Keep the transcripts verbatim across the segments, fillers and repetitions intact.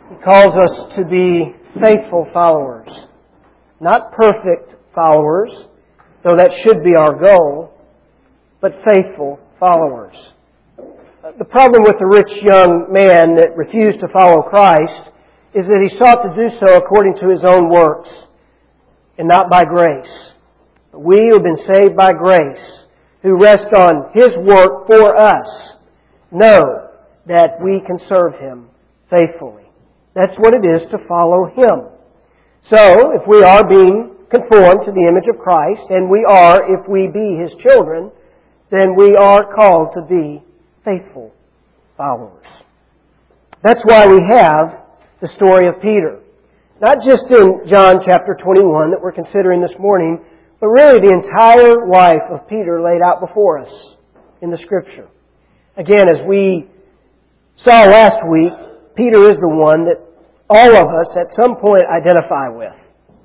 He calls us to be faithful followers. Not perfect followers, though that should be our goal, but faithful followers. The problem with the rich young man that refused to follow Christ is that he sought to do so according to his own works and not by grace. We who have been saved by grace, who rest on His work for us, know that we can serve Him faithfully. That's what it is to follow Him. So, if we are being conformed to the image of Christ, and we are if we be His children, then we are called to be faithful followers. That's why we have the story of Peter. Not just in John chapter twenty-one that we're considering this morning, but really the entire life of Peter laid out before us in the Scripture. Again, as we saw last week, Peter is the one that all of us at some point identify with.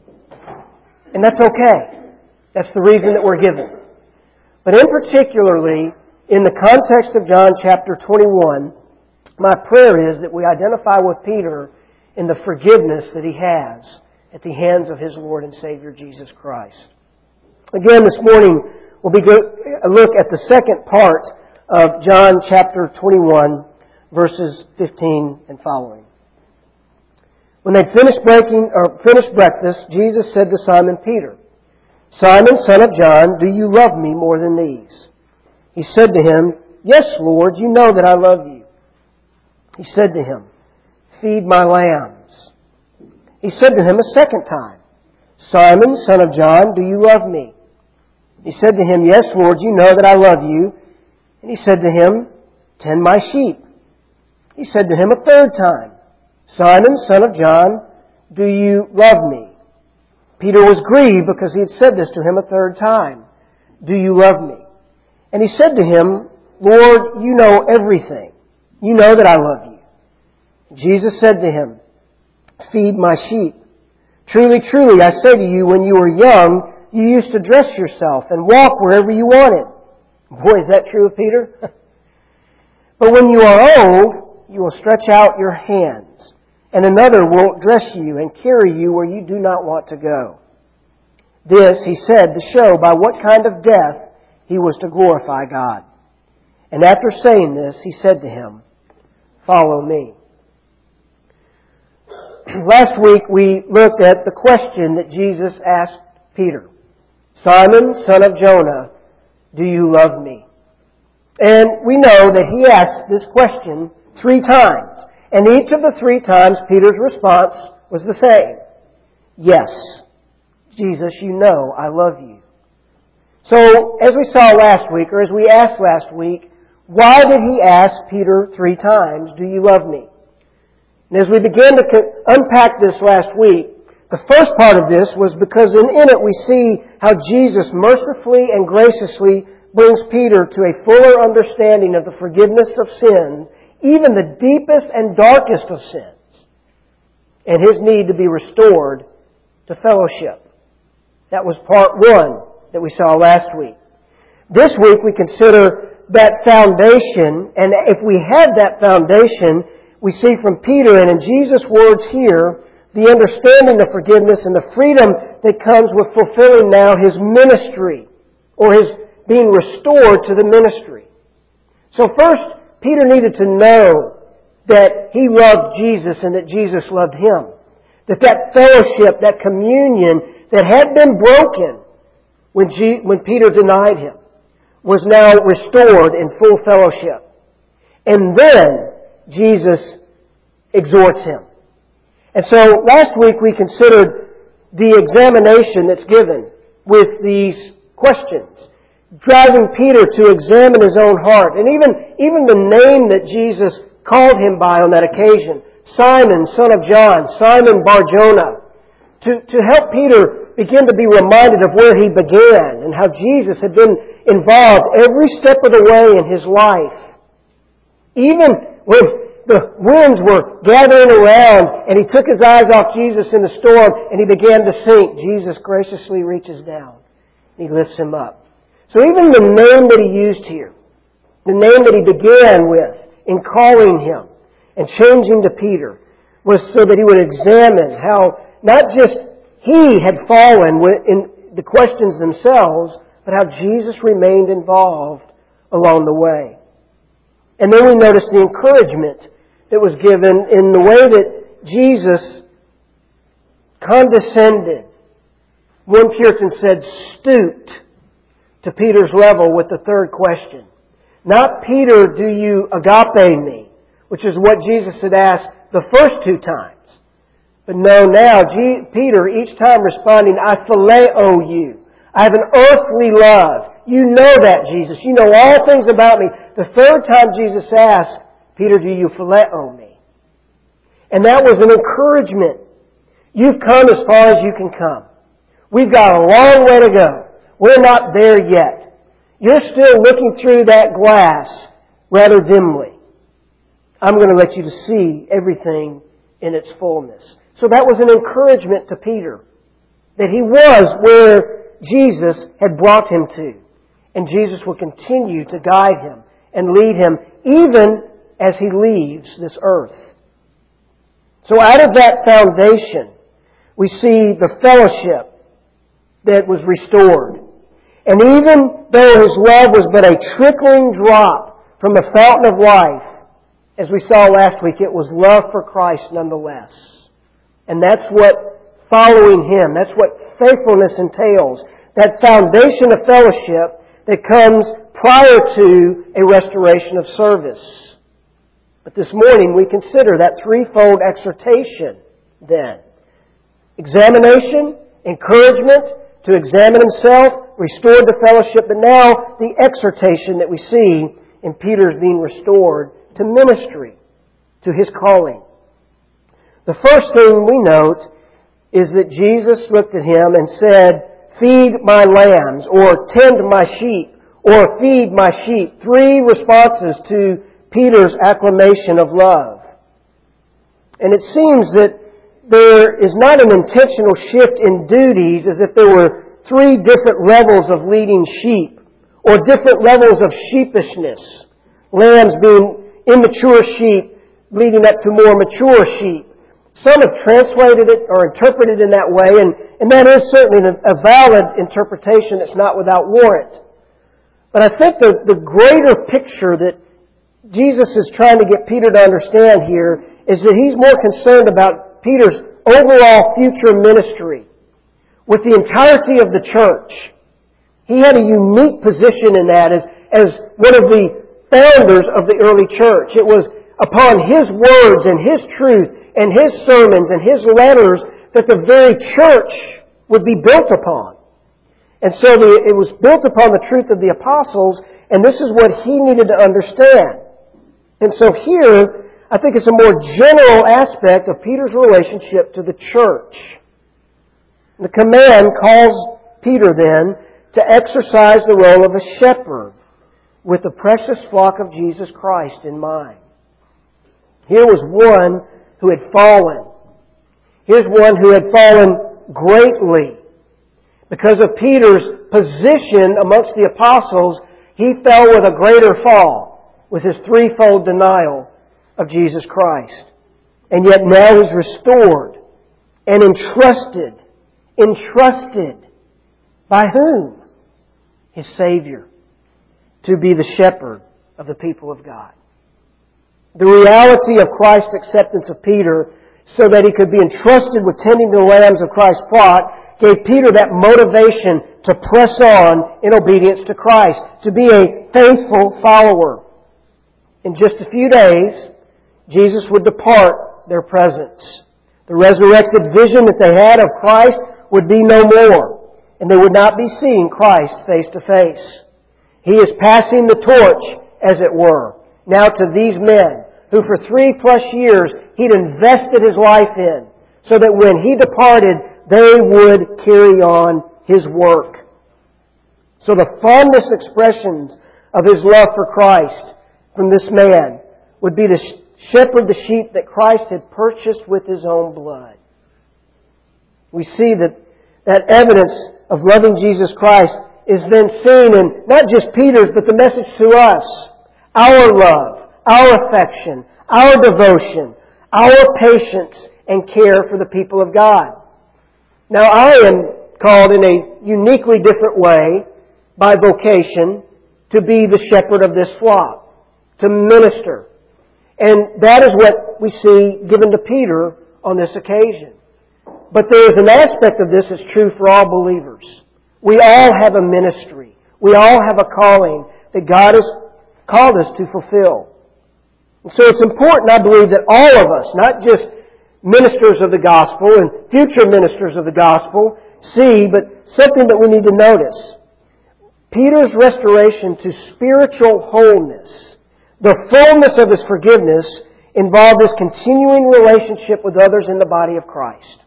And that's okay. That's the reason that we're given. But in particularly, in the context of John chapter twenty-one, my prayer is that we identify with Peter in the forgiveness that he has at the hands of his Lord and Savior Jesus Christ. Again, this morning we'll be a look at the second part of John chapter twenty-one, verses fifteen and following. When they'd finished breaking or finished breakfast, Jesus said to Simon Peter, "Simon, son of John, do you love me more than these?" He said to him, "Yes, Lord, you know that I love you." He said to him, "Feed my lambs." He said to him a second time, "Simon, son of John, do you love me?" He said to him, "Yes, Lord, you know that I love you." And he said to him, "Tend my sheep." He said to him a third time, "Simon, son of John, do you love me?" Peter was grieved because he had said this to him a third time. "Do you love me?" And he said to him, "Lord, you know everything. You know that I love you." Jesus said to him, "Feed my sheep. Truly, truly, I say to you, when you were young, you used to dress yourself and walk wherever you wanted." Boy, is that true of Peter? "But when you are old, you will stretch out your hands, and another will dress you and carry you where you do not want to go." This he said to show by what kind of death he was to glorify God. And after saying this, he said to him, "Follow me." Last week we looked at the question that Jesus asked Peter. "Simon, son of Jonah, do you love me?" And we know that he asked this question three times. And each of the three times Peter's response was the same. "Yes, Jesus, you know I love you." So, as we saw last week, or as we asked last week, why did he ask Peter three times, "Do you love me?" And as we began to unpack this last week, the first part of this was because in, in it we see how Jesus mercifully and graciously brings Peter to a fuller understanding of the forgiveness of sins, even the deepest and darkest of sins, and his need to be restored to fellowship. That was part one that we saw last week. This week we consider that foundation, and if we have that foundation, we see from Peter and in Jesus' words here, the understanding of forgiveness and the freedom that comes with fulfilling now his ministry, or his being restored to the ministry. So first, Peter needed to know that he loved Jesus and that Jesus loved him. That that fellowship, that communion that had been broken when, G- when Peter denied him, was now restored in full fellowship. And then Jesus exhorts him. And so last week we considered the examination that's given with these questions, driving Peter to examine his own heart. And even, even the name that Jesus called him by on that occasion, Simon, son of John, Simon Bar-Jonah, to, to help Peter begin to be reminded of where he began and how Jesus had been involved every step of the way in his life. Even when the winds were gathering around and he took his eyes off Jesus in the storm and he began to sink, Jesus graciously reaches down and he lifts him up. So even the name that he used here, the name that he began with in calling him and changing to Peter, was so that he would examine how not just he had fallen in the questions themselves, but how Jesus remained involved along the way. And then we notice the encouragement that was given in the way that Jesus condescended. One Puritan said, stooped to Peter's level with the third question. Not, Peter, do you agape me? Which is what Jesus had asked the first two times. But no, now, G- Peter, each time responding, I phileo you. I have an earthly love. You know that, Jesus. You know all things about me. The third time Jesus asked, Peter, do you phileo me? And that was an encouragement. You've come as far as you can come. We've got a long way to go. We're not there yet. You're still looking through that glass rather dimly. I'm going to let you to see everything in its fullness. So that was an encouragement to Peter, that he was where Jesus had brought him to. And Jesus will continue to guide him and lead him even as he leaves this earth. So out of that foundation, we see the fellowship that was restored. And even though his love was but a trickling drop from the fountain of life, as we saw last week, it was love for Christ nonetheless. And that's what following Him, that's what faithfulness entails. That foundation of fellowship that comes prior to a restoration of service. But this morning we consider that threefold exhortation then. Examination, encouragement to examine himself, restored the fellowship, but now the exhortation that we see in Peter's being restored to ministry, to his calling. The first thing we note is that Jesus looked at him and said, feed my lambs, or tend my sheep, or feed my sheep. Three responses to Peter's acclamation of love. And it seems that there is not an intentional shift in duties as if there were three different levels of leading sheep, or different levels of sheepishness. Lambs being immature sheep leading up to more mature sheep. Some have translated it or interpreted it in that way, and, and that is certainly a valid interpretation that's not without warrant. But I think the, the greater picture that Jesus is trying to get Peter to understand here is that he's more concerned about Peter's overall future ministry with the entirety of the church. He had a unique position in that as, as one of the founders of the early church. It was upon his words and his truth and his sermons and his letters that the very church would be built upon. And so the, it was built upon the truth of the apostles, and this is what he needed to understand. And so here, I think it's a more general aspect of Peter's relationship to the church. The command calls Peter then to exercise the role of a shepherd with the precious flock of Jesus Christ in mind. Here was one who had fallen. Here's one who had fallen greatly. Because of Peter's position amongst the apostles, he fell with a greater fall with his threefold denial of Jesus Christ. And yet now he's restored and entrusted. Entrusted by whom? His Savior. To be the shepherd of the people of God. The reality of Christ's acceptance of Peter so that he could be entrusted with tending the lambs of Christ's flock gave Peter that motivation to press on in obedience to Christ, to be a faithful follower. In just a few days, Jesus would depart their presence. The resurrected vision that they had of Christ would be no more, and they would not be seeing Christ face to face. He is passing the torch, as it were, now to these men who for three plus years He'd invested His life in, so that when He departed, they would carry on His work. So the fondest expressions of His love for Christ from this man would be to shepherd the sheep that Christ had purchased with His own blood. We see that that evidence of loving Jesus Christ is then seen in not just Peter's, but the message to us. Our love, our affection, our devotion, our patience and care for the people of God. Now, I am called in a uniquely different way by vocation to be the shepherd of this flock, to minister. And that is what we see given to Peter on this occasion. But there is an aspect of this that's true for all believers. We all have a ministry. We all have a calling that God has called us to fulfill. And so it's important, I believe, that all of us, not just ministers of the gospel and future ministers of the gospel, see, but something that we need to notice. Peter's restoration to spiritual wholeness, the fullness of his forgiveness, involved his continuing relationship with others in the body of Christ.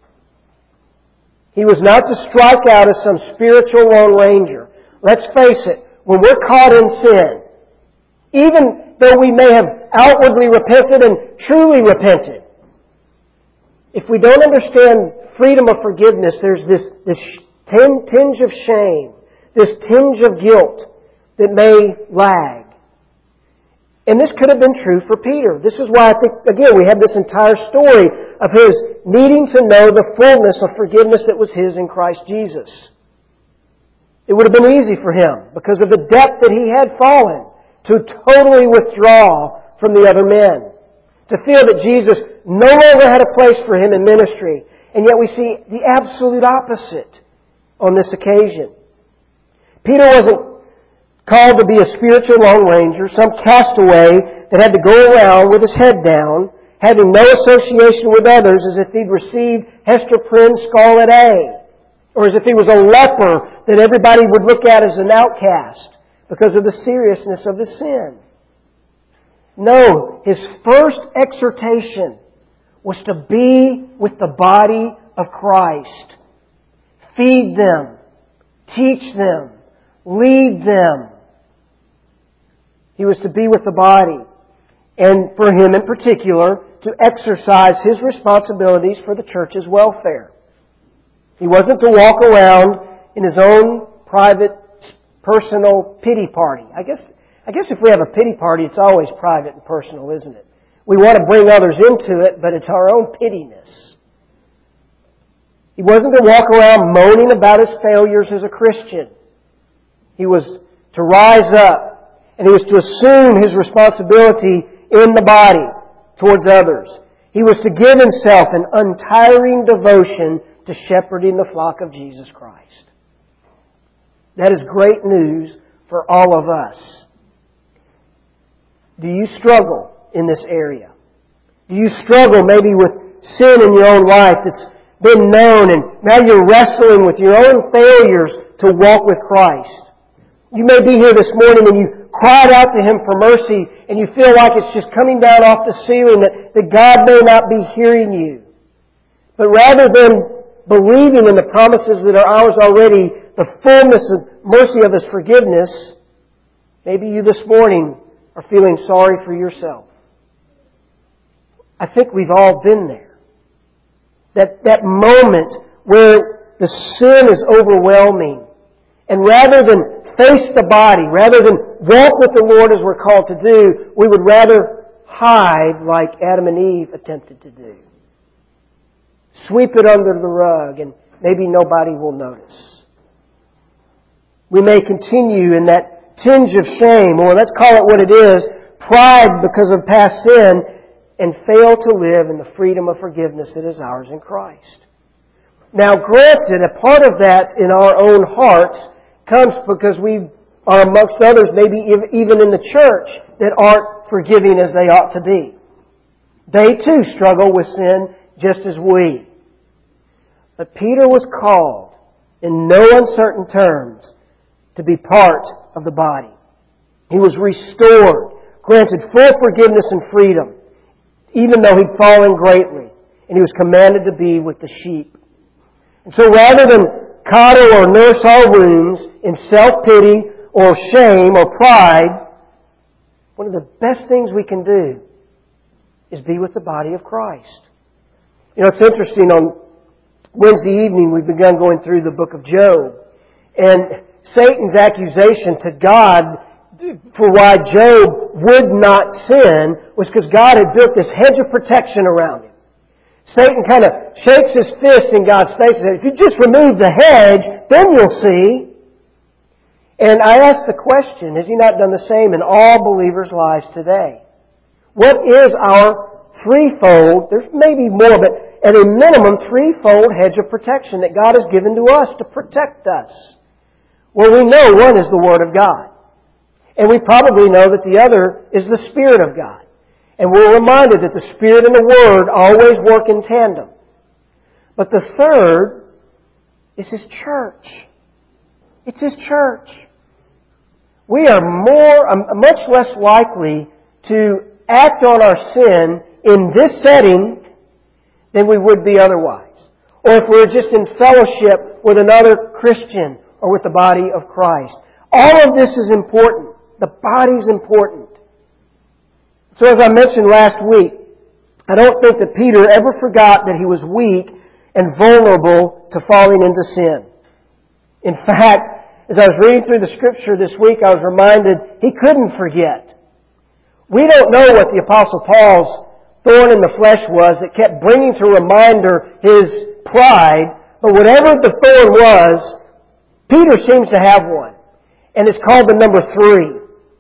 He was not to strike out as some spiritual lone ranger. Let's face it, when we're caught in sin, even though we may have outwardly repented and truly repented, if we don't understand freedom of forgiveness, there's this, this tinge of shame, this tinge of guilt that may lag. And this could have been true for Peter. This is why I think, again, we have this entire story of his needing to know the fullness of forgiveness that was his in Christ Jesus. It would have been easy for him, because of the depth that he had fallen, to totally withdraw from the other men. To feel that Jesus no longer had a place for him in ministry. And yet we see the absolute opposite on this occasion. Peter wasn't called to be a spiritual lone ranger, some castaway that had to go around with his head down, having no association with others, as if he'd received Hester Prynne's Scarlet A, or as if he was a leper that everybody would look at as an outcast because of the seriousness of the sin. No, his first exhortation was to be with the body of Christ. Feed them, teach them, lead them. He was to be with the body. And for him in particular, to exercise his responsibilities for the church's welfare. He wasn't to walk around in his own private, personal pity party. I guess, I guess if we have a pity party, it's always private and personal, isn't it? We want to bring others into it, but it's our own pittiness. He wasn't to walk around moaning about his failures as a Christian. He was to rise up, and he was to assume his responsibility in the body towards others. He was to give himself an untiring devotion to shepherding the flock of Jesus Christ. That is great news for all of us. Do you struggle in this area? Do you struggle maybe with sin in your own life that's been known, and now you're wrestling with your own failures to walk with Christ? You may be here this morning and you cried out to Him for mercy, and you feel like it's just coming down off the ceiling, that, that God may not be hearing you. But rather than believing in the promises that are ours already, the fullness and mercy of His forgiveness, maybe you this morning are feeling sorry for yourself. I think we've all been there. That, that moment where the sin is overwhelming, and rather than face the body, rather than walk with the Lord as we're called to do, we would rather hide like Adam and Eve attempted to do. Sweep it under the rug and maybe nobody will notice. We may continue in that tinge of shame, or let's call it what it is, pride because of past sin, and fail to live in the freedom of forgiveness that is ours in Christ. Now granted, a part of that in our own hearts comes because we are amongst others, maybe even in the church, that aren't forgiving as they ought to be. They too struggle with sin just as we. But Peter was called in no uncertain terms to be part of the body. He was restored, granted full forgiveness and freedom, even though he'd fallen greatly, and he was commanded to be with the sheep. And so rather than coddle or nurse our wounds in self-pity or shame or pride, one of the best things we can do is be with the body of Christ. You know, it's interesting, on Wednesday evening we've begun going through the book of Job, and Satan's accusation to God for why Job would not sin was because God had built this hedge of protection around him. Satan kind of shakes his fist in God's face and says, if you just remove the hedge, then you'll see. And I ask the question, has He not done the same in all believers' lives today? What is our threefold, there's maybe more, but at a minimum threefold hedge of protection that God has given to us to protect us? Well, we know one is the Word of God. And we probably know that the other is the Spirit of God. And we're reminded that the Spirit and the Word always work in tandem. But the third is His church. It's His church. We are more, um, much less likely to act on our sin in this setting than we would be otherwise. Or if we're just in fellowship with another Christian or with the body of Christ. All of this is important. The body's important. So as I mentioned last week, I don't think that Peter ever forgot that he was weak and vulnerable to falling into sin. In fact, as I was reading through the Scripture this week, I was reminded he couldn't forget. We don't know what the Apostle Paul's thorn in the flesh was that kept bringing to reminder his pride, but whatever the thorn was, Peter seems to have one, and it's called the number three.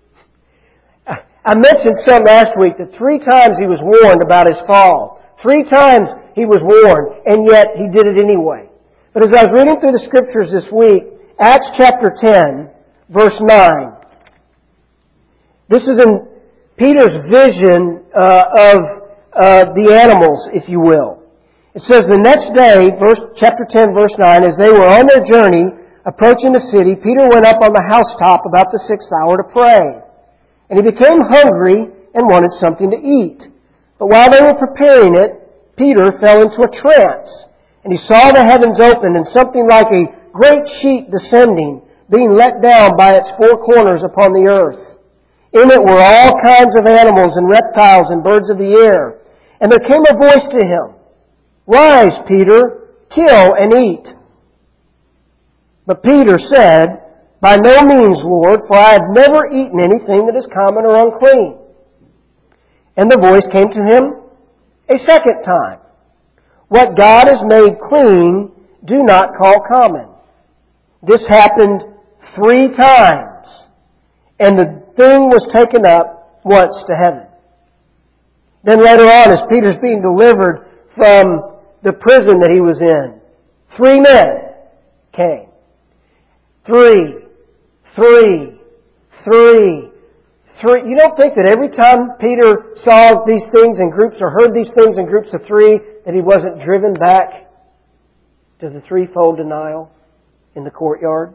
I mentioned some last week that three times he was warned about his fall. Three times he was warned, and yet he did it anyway. But as I was reading through the Scriptures this week, Acts chapter ten, verse nine. This is in Peter's vision uh, of uh, the animals, if you will. It says, the next day, verse, chapter ten, verse nine, as they were on their journey, approaching the city, Peter went up on the housetop about the sixth hour to pray. And he became hungry and wanted something to eat. But while they were preparing it, Peter fell into a trance. And he saw the heavens open and something like a great sheet descending, being let down by its four corners upon the earth. In it were all kinds of animals and reptiles and birds of the air. And there came a voice to him, Rise, Peter, kill and eat. But Peter said, By no means, Lord, for I have never eaten anything that is common or unclean. And the voice came to him a second time. What God has made clean, do not call common. This happened three times, and the thing was taken up once to heaven. Then later on, as Peter's being delivered from the prison that he was in, three men came. Three. Three, three, three. You don't think that every time Peter saw these things in groups or heard these things in groups of three that he wasn't driven back to the threefold denial in the courtyard?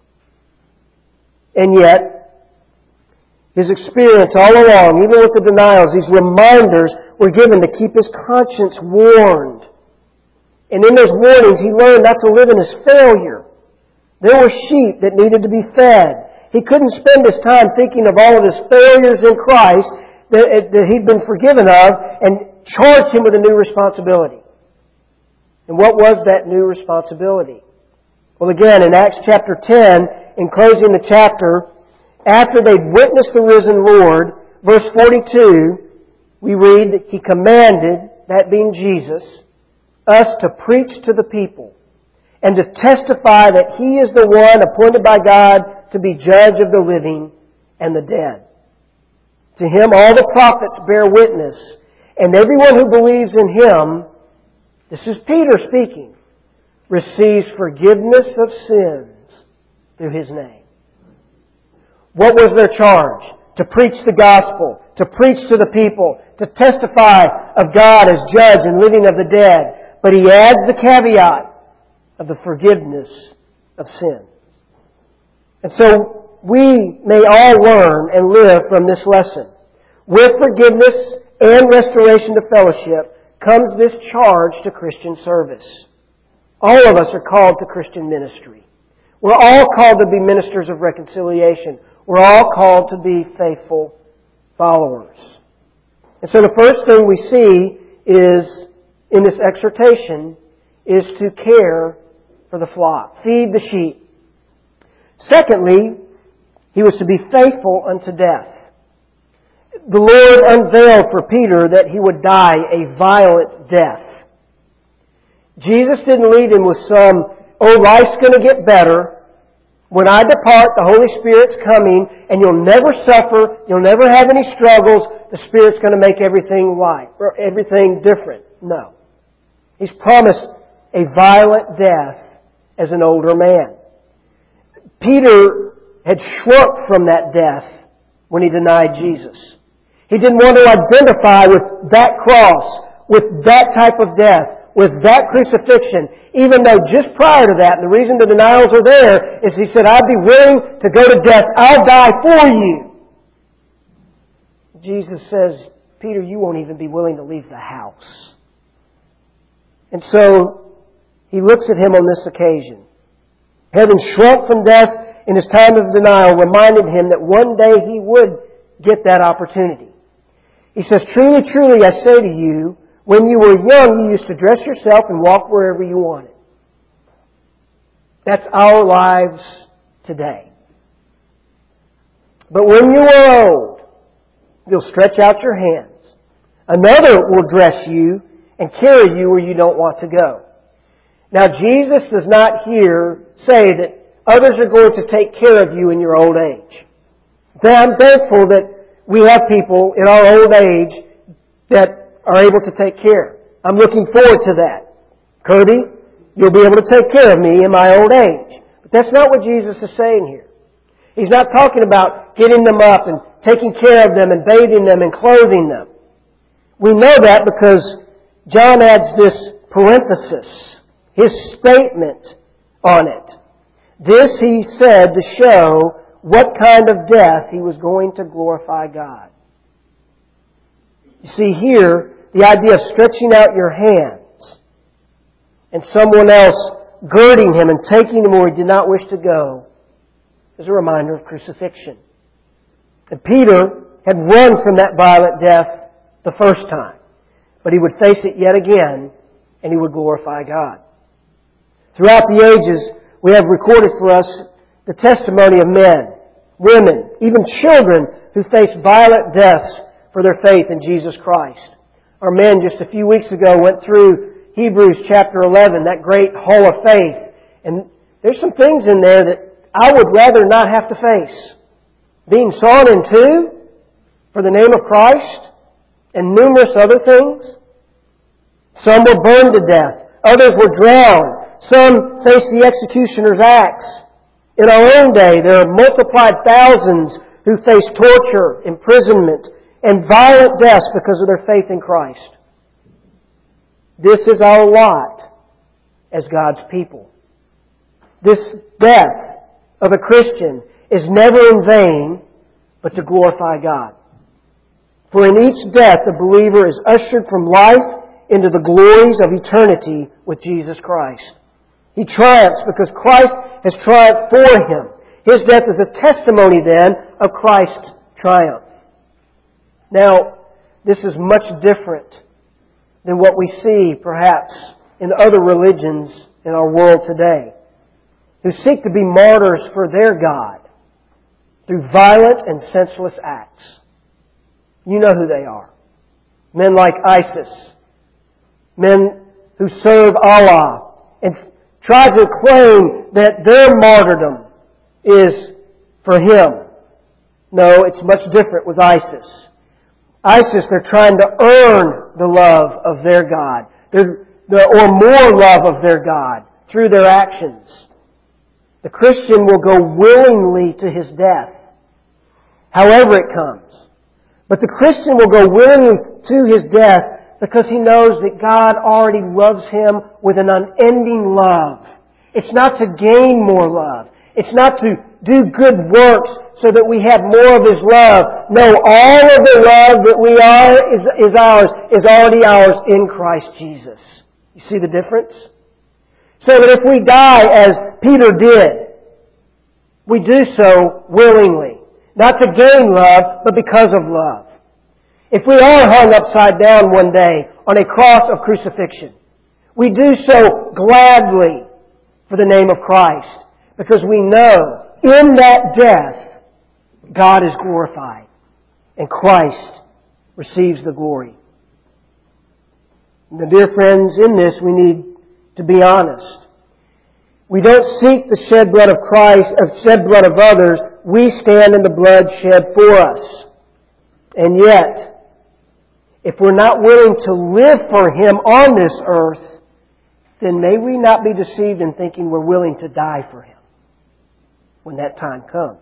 And yet, his experience all along, even with the denials, these reminders were given to keep his conscience warned. And in those warnings, he learned not to live in his failure. There were sheep that needed to be fed. He couldn't spend his time thinking of all of his failures in Christ that, that he'd been forgiven of and charged him with a new responsibility. And what was that new responsibility? Well, again, in Acts chapter ten, in closing the chapter, after they'd witnessed the risen Lord, verse forty-two, we read that He commanded, that being Jesus, us to preach to the people and to testify that He is the one appointed by God to be judge of the living and the dead. To Him all the prophets bear witness, and everyone who believes in Him, this is Peter speaking, receives forgiveness of sins through His name. What was their charge? To preach the gospel, to preach to the people, to testify of God as judge and living of the dead. But He adds the caveat of the forgiveness of sin. And so we may all learn and live from this lesson. With forgiveness and restoration to fellowship comes this charge to Christian service. All of us are called to Christian ministry. We're all called to be ministers of reconciliation. We're all called to be faithful followers. And so the first thing we see is, in this exhortation, is to care for the flock. Feed the sheep. Secondly, he was to be faithful unto death. the Lord unveiled for Peter that he would die a violent death. Jesus didn't leave him with some, oh, life's going to get better. When I depart, the Holy Spirit's coming, and you'll never suffer, you'll never have any struggles, the Spirit's going to make everything right, or everything different. No. He's promised a violent death as an older man. Peter had shrunk from that death when he denied Jesus. He didn't want to identify with that cross, with that type of death, with that crucifixion, even though just prior to that, and the reason the denials are there, is he said, I'd be willing to go to death. I'll die for you. Jesus says, Peter, you won't even be willing to leave the house. And so, he looks at him on this occasion. Having shrunk from death in his time of denial, reminded him that one day he would get that opportunity. He says, truly, truly, I say to you, when you were young, you used to dress yourself and walk wherever you wanted. That's our lives today. But when you are old, you'll stretch out your hands. Another will dress you and carry you where you don't want to go. Now, Jesus does not here say that others are going to take care of you in your old age. I'm thankful that we have people in our old age that are able to take care. I'm looking forward to that. Kirby, you'll be able to take care of me in my old age. But that's not what Jesus is saying here. He's not talking about getting them up and taking care of them and bathing them and clothing them. We know that because John adds this parenthesis, his statement on it. This he said to show what kind of death he was going to glorify God. You see here, the idea of stretching out your hands and someone else girding him and taking him where he did not wish to go is a reminder of crucifixion. And Peter had run from that violent death the first time, but he would face it yet again and he would glorify God. Throughout the ages, we have recorded for us the testimony of men, women, even children who faced violent deaths for their faith in Jesus Christ. Our men just a few weeks ago went through Hebrews chapter eleven, that great hall of faith. And there's some things in there that I would rather not have to face. Being sawn in two for the name of Christ and numerous other things. Some were burned to death. Others were drowned. Some faced the executioner's axe. In our own day, there are multiplied thousands who face torture, imprisonment, and violent deaths because of their faith in Christ. This is our lot as God's people. This death of a Christian is never in vain, but to glorify God. For in each death, the believer is ushered from life into the glories of eternity with Jesus Christ. He triumphs because Christ has triumphed for him. His death is a testimony then of Christ's triumph. Now, this is much different than what we see perhaps in other religions in our world today, who seek to be martyrs for their God through violent and senseless acts. You know who they are. Men like ISIS. Men who serve Allah and try to claim that their martyrdom is for Him. No, it's much different with ISIS. ISIS, they're trying to earn the love of their God, their, the, or more love of their God through their actions. The Christian will go willingly to his death, however it comes. But the Christian will go willingly to his death because he knows that God already loves him with an unending love. It's not to gain more love. It's not to do good works so that we have more of His love. No, all of the love that we are is, is ours, is already ours in Christ Jesus. You see the difference? So that if we die as Peter did, we do so willingly. Not to gain love, but because of love. If we are hung upside down one day on a cross of crucifixion, we do so gladly for the name of Christ, because we know in that death, God is glorified. and Christ receives the glory. Now, dear friends, in this we need to be honest. We don't seek the shed blood of Christ, or shed blood of others. We stand in the blood shed for us. And yet, if we're not willing to live for Him on this earth, then may we not be deceived in thinking we're willing to die for Him when that time comes.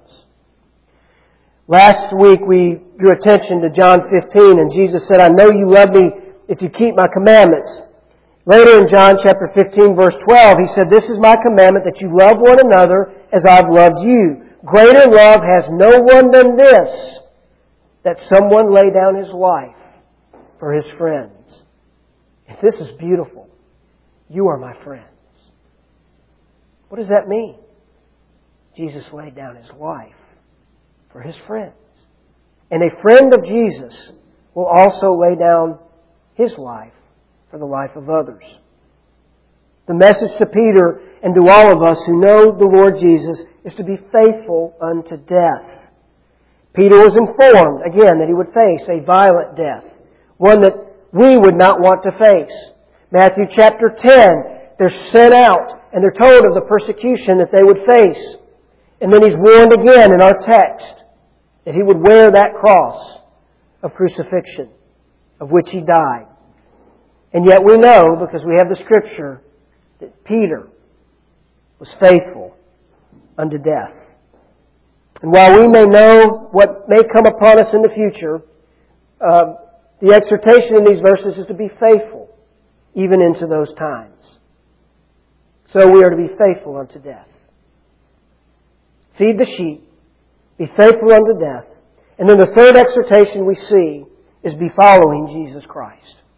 Last week we drew attention to John fifteen, and Jesus said, I know you love me if you keep my commandments. Later in John chapter fifteen, verse twelve, He said, this is my commandment, that you love one another as I've loved you. Greater love has no one than this, that someone lay down his life for his friends. And this is beautiful. You are my friends. What does that mean? Jesus laid down His life for His friends. And a friend of Jesus will also lay down his life for the life of others. The message to Peter and to all of us who know the Lord Jesus is to be faithful unto death. Peter was informed, again, that he would face a violent death, one that we would not want to face. Matthew chapter ten, they're sent out and they're told of the persecution that they would face. And then he's warned again in our text that he would wear that cross of crucifixion, of which he died. And yet we know, because we have the Scripture, that Peter was faithful unto death. And while we may know what may come upon us in the future, uh, the exhortation in these verses is to be faithful even into those times. So we are to be faithful unto death. Feed the sheep, be faithful unto death. And then the third exhortation we see is be following Jesus Christ.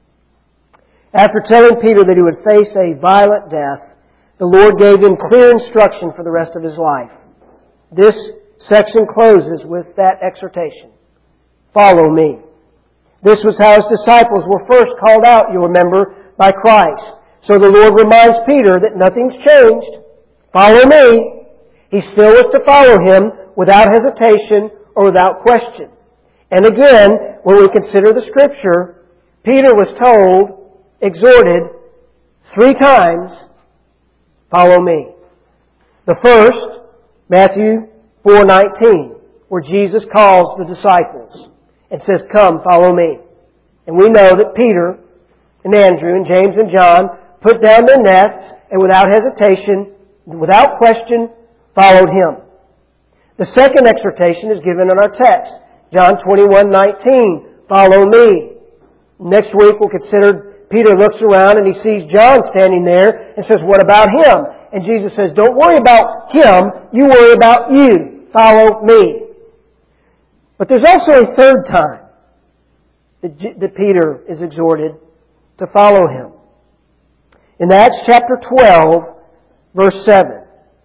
After telling Peter that he would face a violent death, the Lord gave him clear instruction for the rest of his life. This section closes with that exhortation. Follow me. This was how His disciples were first called out, you remember, by Christ. So the Lord reminds Peter that nothing's changed. Follow me. He still is to follow Him without hesitation or without question. And again, when we consider the Scripture, Peter was told, exhorted, three times, follow me. The first, Matthew four nineteen, where Jesus calls the disciples and says, come, follow me. And we know that Peter and Andrew and James and John put down their nets and without hesitation, without question, followed Him. The second exhortation is given in our text. John twenty-one nineteen, follow me. Next week we'll consider Peter looks around and he sees John standing there and says, what about him? And Jesus says, don't worry about him, you worry about you. Follow me. But there's also a third time that, G- that Peter is exhorted to follow Him. In Acts chapter twelve, verse seven.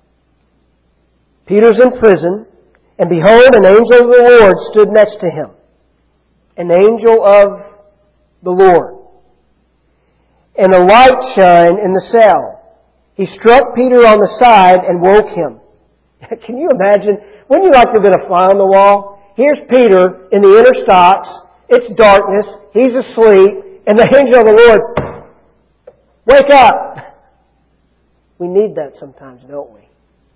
Peter's in prison, and behold, an angel of the Lord stood next to him. An angel of the Lord. And a light shined in the cell. He struck Peter on the side and woke him. Can you imagine? Wouldn't you like to have been a fly on the wall? Here's Peter in the inner stocks. It's darkness. He's asleep. And the angel of the Lord, wake up! We need that sometimes, don't we?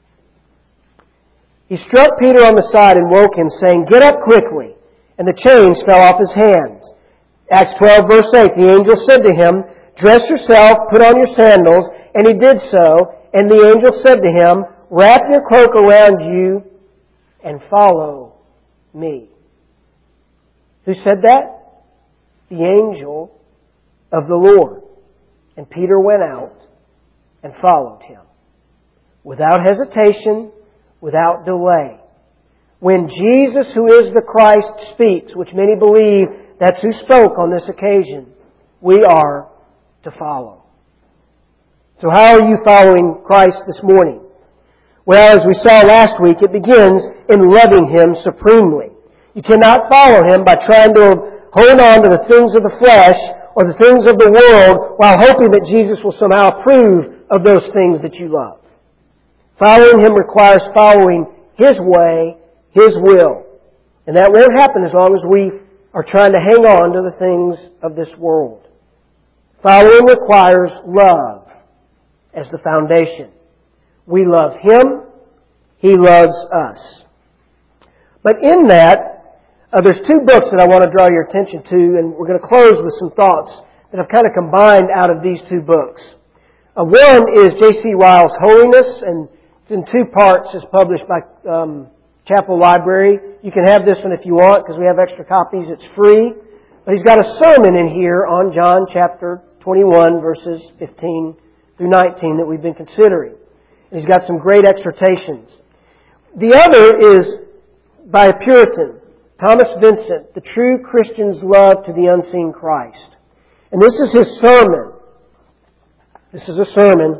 He struck Peter on the side and woke him, saying, get up quickly. And the chains fell off his hands. Acts twelve, verse eight, the angel said to him, dress yourself, put on your sandals. And he did so. And the angel said to him, wrap your cloak around you and follow me. Who said that? The angel of the Lord. And Peter went out and followed him. Without hesitation, without delay. When Jesus, who is the Christ, speaks, which many believe that's who spoke on this occasion, we are to follow. So how are you following Christ this morning? Well, as we saw last week, it begins in loving Him supremely. You cannot follow Him by trying to hold on to the things of the flesh or the things of the world while hoping that Jesus will somehow approve of those things that you love. Following Him requires following His way, His will. And that won't happen as long as we are trying to hang on to the things of this world. Following requires love as the foundation. We love Him. He loves us. But in that, uh, there's two books that I want to draw your attention to, and we're going to close with some thoughts that I've kind of combined out of these two books. Uh, one is J C Ryle's Holiness, and it's in two parts. It's published by um, Chapel Library. You can have this one if you want, because we have extra copies. It's free. But he's got a sermon in here on John chapter twenty-one, verses fifteen through nineteen that we've been considering. And he's got some great exhortations. The other is by a Puritan, Thomas Vincent, The True Christian's Love to the Unseen Christ. And this is his sermon. This is a sermon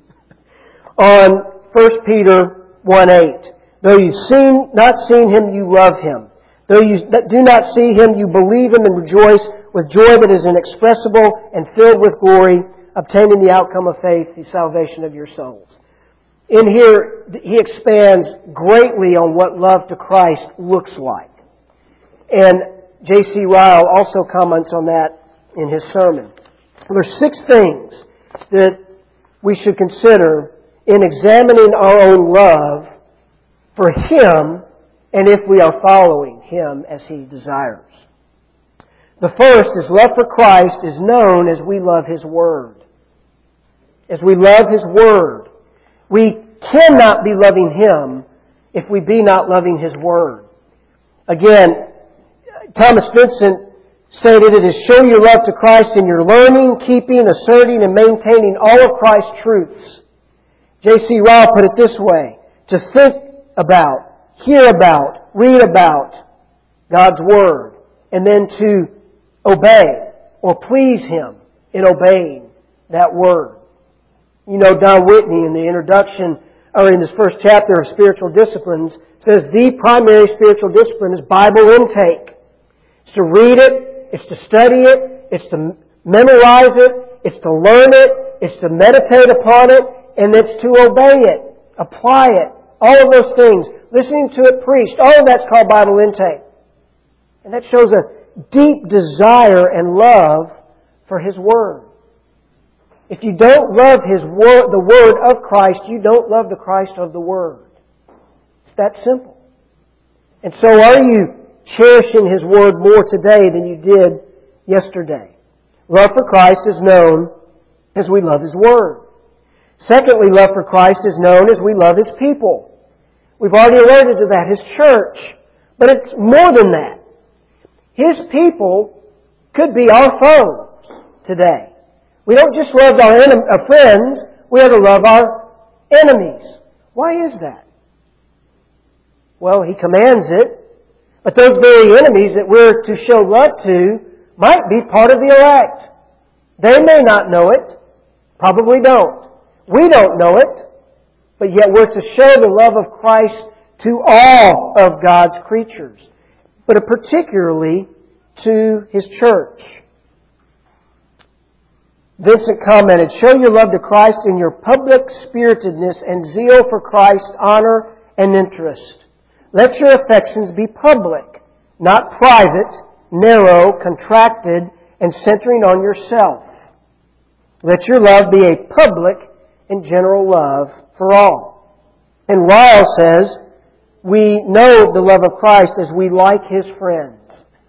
on First Peter one eight. Though you've seen, not seen Him, you love Him. Though you do not see Him, you believe Him and rejoice with joy that is inexpressible and filled with glory, obtaining the outcome of faith, the salvation of your souls. In here, he expands greatly on what love to Christ looks like. And J C Ryle also comments on that in his sermon. There are six things that we should consider in examining our own love for Him and if we are following Him as He desires. The first is love for Christ is known as we love His Word. As we love His Word. We cannot be loving Him if we be not loving His Word. Again, Thomas Vincent stated it is show your love to Christ in your learning, keeping, asserting, and maintaining all of Christ's truths. J C Ryle put it this way, to think about, hear about, read about God's Word, and then to obey or please Him in obeying that Word. You know, Don Whitney in the introduction, or in this first chapter of Spiritual Disciplines, says the primary spiritual discipline is Bible intake. It's to read it, it's to study it, it's to memorize it, it's to learn it, it's to meditate upon it, and it's to obey it, apply it. All of those things. Listening to it preached. All of that's called Bible intake. And that shows a deep desire and love for His Word. If you don't love His Word, the Word of Christ, you don't love the Christ of the Word. It's that simple. And so are you cherishing His Word more today than you did yesterday? Love for Christ is known as we love His Word. Secondly, love for Christ is known as we love His people. We've already alluded to that, His church. But it's more than that. His people could be our foes today. We don't just love our, en- our friends, we have to love our enemies. Why is that? Well, He commands it. But those very enemies that we're to show love to might be part of the elect. They may not know it. Probably don't. We don't know it. But yet we're to show the love of Christ to all of God's creatures. But particularly to His church. Vincent commented, show your love to Christ in your public spiritedness and zeal for Christ's honor and interest. Let your affections be public, not private, narrow, contracted, and centering on yourself. Let your love be a public and general love for all. And Ryle says, we know the love of Christ as we like His friends.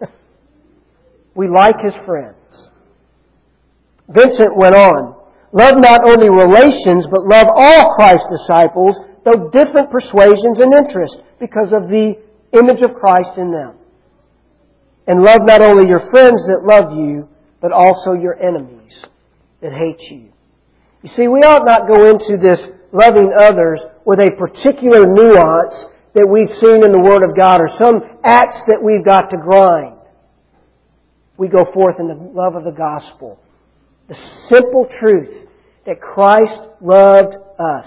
We like His friends. Vincent went on, love not only relations, but love all Christ's disciples, though different persuasions and interests, because of the image of Christ in them. And love not only your friends that love you, but also your enemies that hate you. You see, we ought not go into this loving others with a particular nuance that we've seen in the Word of God or some axe that we've got to grind. We go forth in the love of the gospel. The simple truth that Christ loved us.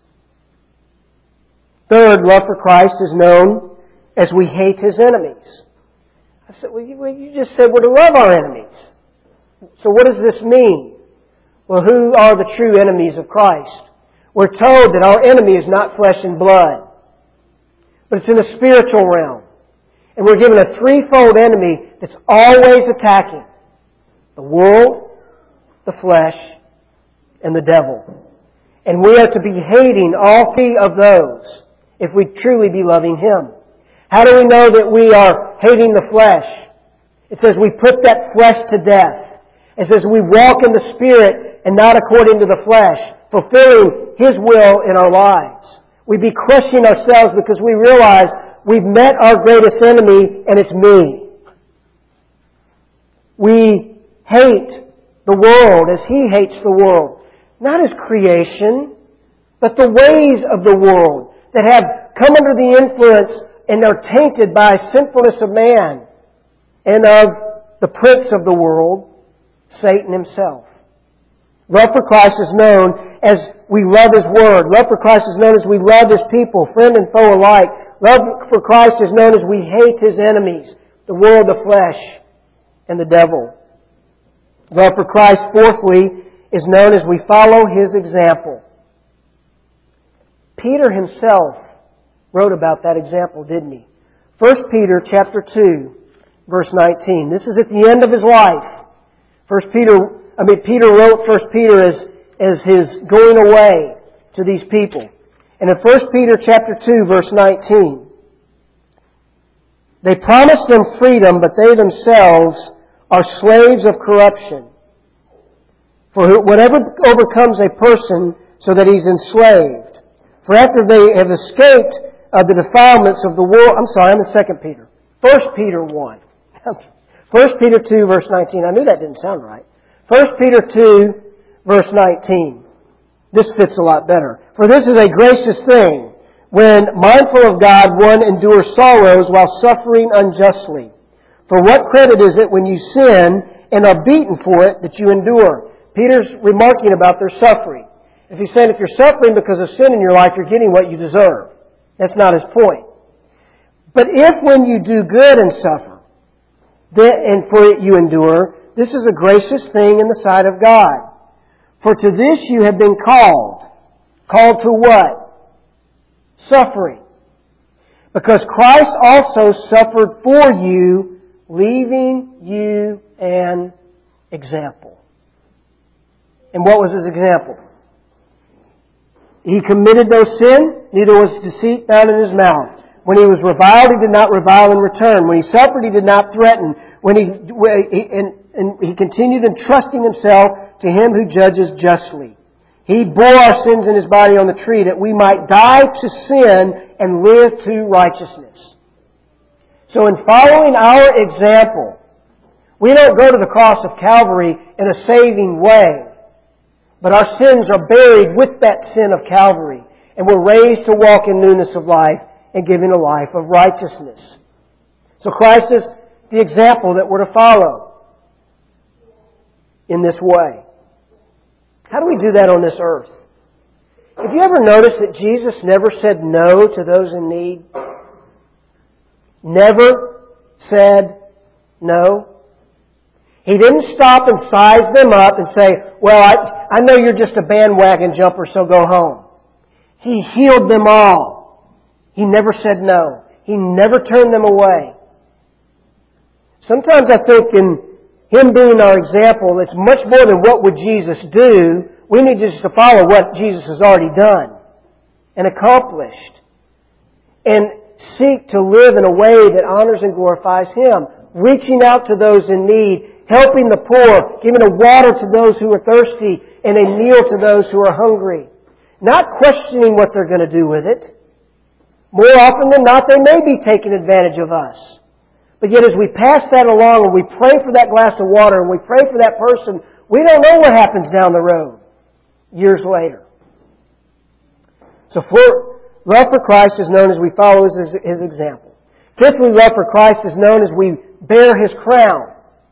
Third, love for Christ is known as we hate His enemies. I said, well, you, well, you just said we're to love our enemies. So what does this mean? Well, who are the true enemies of Christ? We're told that our enemy is not flesh and blood, but it's in the spiritual realm. And we're given a threefold enemy that's always attacking: the world, the flesh, and the devil. And we are to be hating all three of those if we truly be loving Him. How do we know that we are hating the flesh? It says we put that flesh to death. It says we walk in the Spirit and not according to the flesh, fulfilling His will in our lives. We be crushing ourselves because we realize we've met our greatest enemy, and it's me. We hate the world as He hates the world. Not His creation, but the ways of the world that have come under the influence and are tainted by sinfulness of man and of the prince of the world, Satan himself. Love for Christ is known as we love His Word. Love for Christ is known as we love His people, friend and foe alike. Love for Christ is known as we hate His enemies, the world, the flesh, and the devil. Love for Christ, fourthly, is known as we follow His example. Peter himself wrote about that example, didn't he? First Peter chapter two, verse nineteen. This is at the end of his life. First Peter, I mean, Peter wrote First Peter as, as his going away to these people. And in First Peter chapter two, verse nineteen, they promised them freedom, but they themselves are slaves of corruption. For whatever overcomes a person so that he's enslaved. For after they have escaped uh, the defilements of the world... I'm sorry, I'm in Second Peter. First Peter one. First Peter two, verse nineteen. I knew that didn't sound right. First Peter two, verse nineteen. This fits a lot better. For this is a gracious thing, when, mindful of God, one endures sorrows while suffering unjustly. For what credit is it when you sin and are beaten for it that you endure? Peter's remarking about their suffering. If he's saying if you're suffering because of sin in your life, you're getting what you deserve. That's not his point. But if when you do good and suffer, and for it you endure, this is a gracious thing in the sight of God. For to this you have been called. Called to what? Suffering. Because Christ also suffered for you, leaving you an example. And what was His example? He committed no sin, neither was deceit found in His mouth. When He was reviled, He did not revile in return. When He suffered, He did not threaten. When He and, and He continued entrusting Himself to Him who judges justly. He bore our sins in His body on the tree that we might die to sin and live to righteousness. So in following our example, we don't go to the cross of Calvary in a saving way. But our sins are buried with that sin of Calvary. And we're raised to walk in newness of life and given a life of righteousness. So Christ is the example that we're to follow in this way. How do we do that on this earth? Have you ever noticed that Jesus never said no to those in need? Never said no. He didn't stop and size them up and say, well, I, I know you're just a bandwagon jumper, so go home. He healed them all. He never said no. He never turned them away. Sometimes I think in Him being our example, it's much more than what would Jesus do. We need just to follow what Jesus has already done and accomplished. And seek to live in a way that honors and glorifies Him. Reaching out to those in need, helping the poor, giving a water to those who are thirsty, and a meal to those who are hungry. Not questioning what they're going to do with it. More often than not, they may be taking advantage of us. But yet as we pass that along and we pray for that glass of water and we pray for that person, we don't know what happens down the road years later. So for, love for Christ is known as we follow His, His example. Fifthly, love for Christ is known as we bear His crown.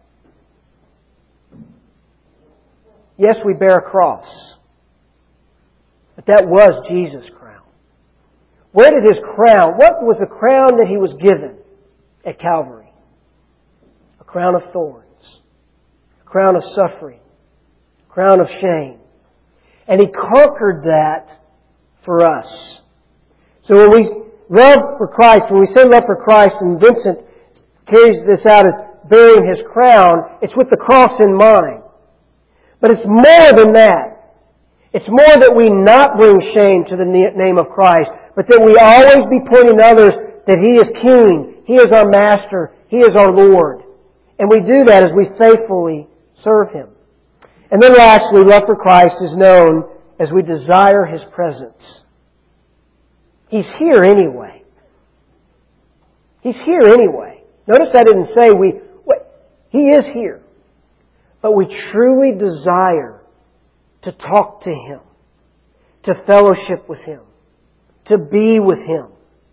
Yes, we bear a cross. But that was Jesus' crown. Where did His crown, what was the crown that He was given at Calvary? A crown of thorns. A crown of suffering. A crown of shame. And He conquered that for us. So when we love for Christ, when we say love for Christ, and Vincent carries this out as bearing His crown, it's with the cross in mind. But it's more than that. It's more that we not bring shame to the name of Christ, but that we always be pointing others that He is King, He is our Master, He is our Lord. And we do that as we faithfully serve Him. And then lastly, love for Christ is known as we desire His presence. He's here anyway. He's here anyway. Notice I didn't say we... He is here. But we truly desire to talk to Him, to fellowship with Him, to be with Him.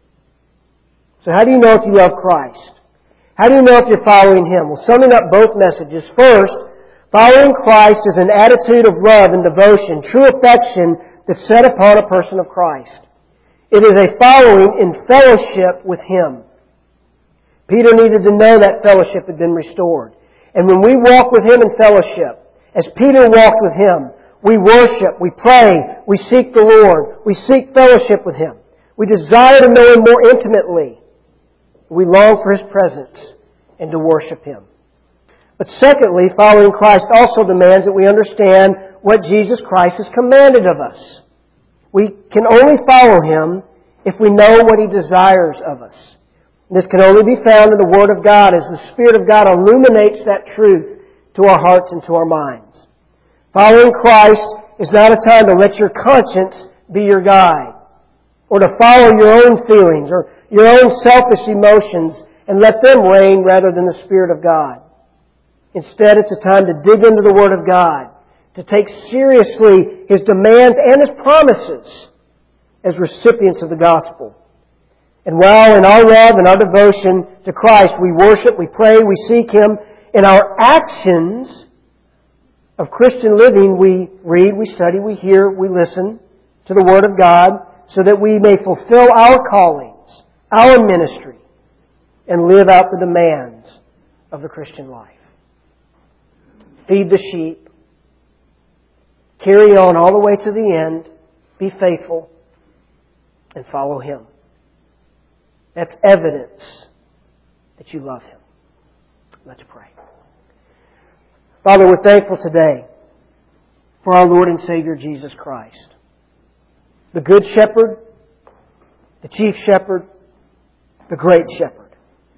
So how do you know if you love Christ? How do you know if you're following Him? Well, summing up both messages. First, following Christ is an attitude of love and devotion, true affection that's set upon a person of Christ. It is a following in fellowship with Him. Peter needed to know that fellowship had been restored. And when we walk with Him in fellowship, as Peter walked with Him, we worship, we pray, we seek the Lord, we seek fellowship with Him. We desire to know Him more intimately. We long for His presence and to worship Him. But secondly, following Christ also demands that we understand what Jesus Christ has commanded of us. We can only follow Him if we know what He desires of us. This can only be found in the Word of God as the Spirit of God illuminates that truth to our hearts and to our minds. Following Christ is not a time to let your conscience be your guide, or to follow your own feelings or your own selfish emotions and let them reign rather than the Spirit of God. Instead, it's a time to dig into the Word of God, to take seriously His demands and His promises as recipients of the gospel. And while in our love and our devotion to Christ we worship, we pray, we seek Him, in our actions of Christian living we read, we study, we hear, we listen to the Word of God so that we may fulfill our callings, our ministry, and live out the demands of the Christian life. Feed the sheep. Carry on all the way to the end. Be faithful. And follow Him. That's evidence that you love Him. Let's pray. Father, we're thankful today for our Lord and Savior Jesus Christ, the Good Shepherd, the Chief Shepherd, the Great Shepherd.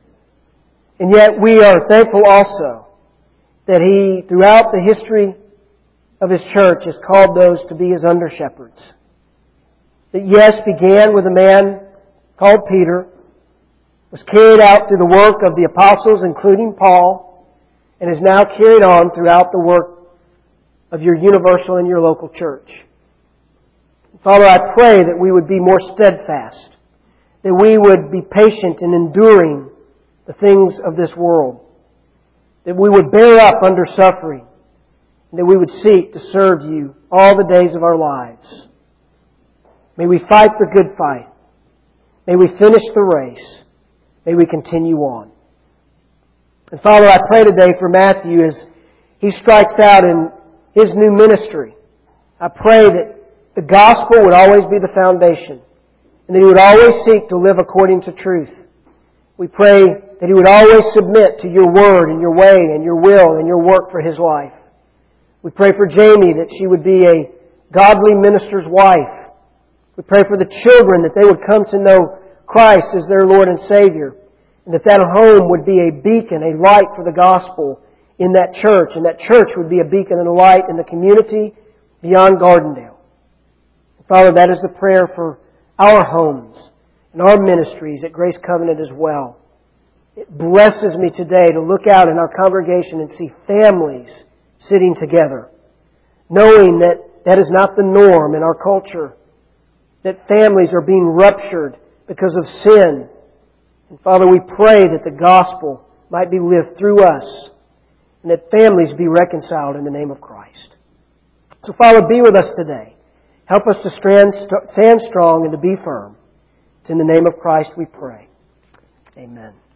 And yet we are thankful also that He, throughout the history of His church, has called those to be His under-shepherds. That yes, began with a man called Peter, was carried out through the work of the apostles, including Paul, and is now carried on throughout the work of your universal and your local church. Father, I pray that we would be more steadfast, that we would be patient in enduring the things of this world, that we would bear up under suffering, and that we would seek to serve You all the days of our lives. May we fight the good fight. May we finish the race. May we continue on. And Father, I pray today for Matthew as he strikes out in his new ministry. I pray that the gospel would always be the foundation and that he would always seek to live according to truth. We pray that he would always submit to Your word and Your way and Your will and Your work for his life. We pray for Jamie that she would be a godly minister's wife. We pray for the children that they would come to know Christ as their Lord and Savior, and that that home would be a beacon, a light for the gospel in that church, and that church would be a beacon and a light in the community beyond Gardendale. Father, that is the prayer for our homes and our ministries at Grace Covenant as well. It blesses me today to look out in our congregation and see families sitting together, knowing that that is not the norm in our culture, that families are being ruptured because of sin. And Father, we pray that the gospel might be lived through us and that families be reconciled in the name of Christ. So Father, be with us today. Help us to stand, stand strong and to be firm. It's in the name of Christ we pray. Amen.